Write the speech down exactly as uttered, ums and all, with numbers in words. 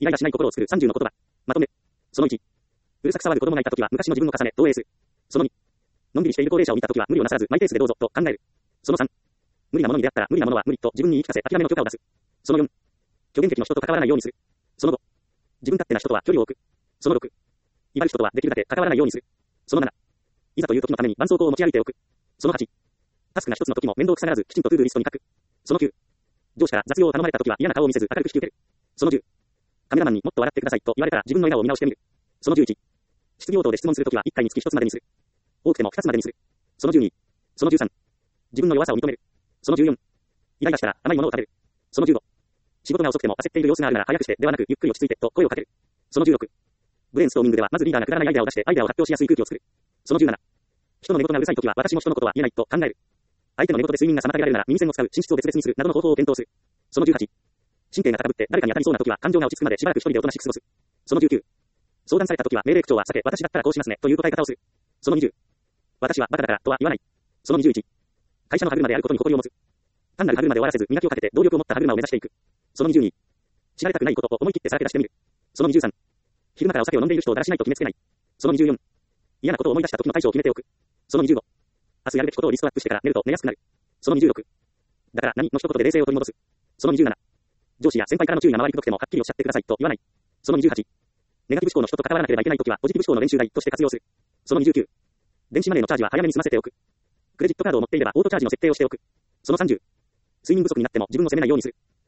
イライラしない心を作るさんじゅうの言葉。まとめ。そのいち。うるさく騒ぐ子供がいたときは昔の自分を重ね、投影す。そのに。のんびりしている高齢者を見たときは無理をなさらずマイペースでどうぞと考える。そのさん。無理なものに出会ったら無理なものは無理と自分に言い聞かせ諦めの許可を出す。そのよん。虚言癖の人と関わらないようにする。そのご。自分勝手な人とは距離を置く。そのろく。威張る人とはできるだけ関わらないようにする。そのなな。いざという時のために絆創膏を持ち歩いておく。そのはち。タスクが一つの時も面倒くさがらずきちんとトゥードゥリストに書く。そのきゅう。上司から雑用を頼まれた時は嫌な顔を見せず明るく引き受ける。そのじゅう。カメラマンにもっと笑ってくださいと言われたら自分の笑顔を見直してみる。そのじゅういち。質疑応答で質問するときは一回につき一つまでにする。多くても二つまでにする。そのじゅうに。そのじゅうさん。自分の弱さを認める。そのじゅうよん。イライラしたら甘いものを食べる。そのじゅうご。仕事が遅くても焦っている様子があるなら早くしてではなくゆっくり落ち着いてと声をかける。そのじゅうろく。ブレインストーミングではまずリーダーがくだらないアイデアを出してアイデアを発表しやすい空気を作る。そのじゅうなな。人の寝言がうるさいときは私も人のことは言えないと考える。相手の寝言で睡眠が妨げられるなら耳栓を使う、寝室を別々にするなどの方法を検討する。そのじゅうはち。神経が高ぶって誰かに当たりそうなときは感情が落ち着くまでしばらく一人でおとなしく過ごす。そのじゅうきゅう。相談されたときは命令口調は避け、私だったらこうしますねという答え方をする。そのにじゅう。私はバカだからとは言わない。そのにじゅういち。会社の歯車であることに誇りを持つ。単なる歯車で終わらせず磨きをかけて動力を持った歯車を目指していく。そのにじゅうに。知られたくないことを思い切ってさらけ出してみる。そのにじゅうさん。昼間からお酒を飲んでいる人をだらしないと決めつけない。そのにじゅうよん。嫌なことを思い出した時の対処を決めておく。そのにじゅうご。明日やるべきことをリストアップしてから寝ると寝やすくなる。そのにじゅうろく。だから何の一言で冷静を取り戻す。そのにじゅうなな。上司や先輩からの注意が回りくどくてもはっきりおっしゃってくださいと言わない。そのにじゅうはち。ネガティブ思考の人と関わらなければいけないときはポジティブ思考の練習台として活用する。そのにじゅうきゅう。電子マネーのチャージは早めに済ませておく。クレジットカードを持っていればオートチャージの設定をしておく。そのさんじゅう。睡眠不足になっても自分を責めないようにする。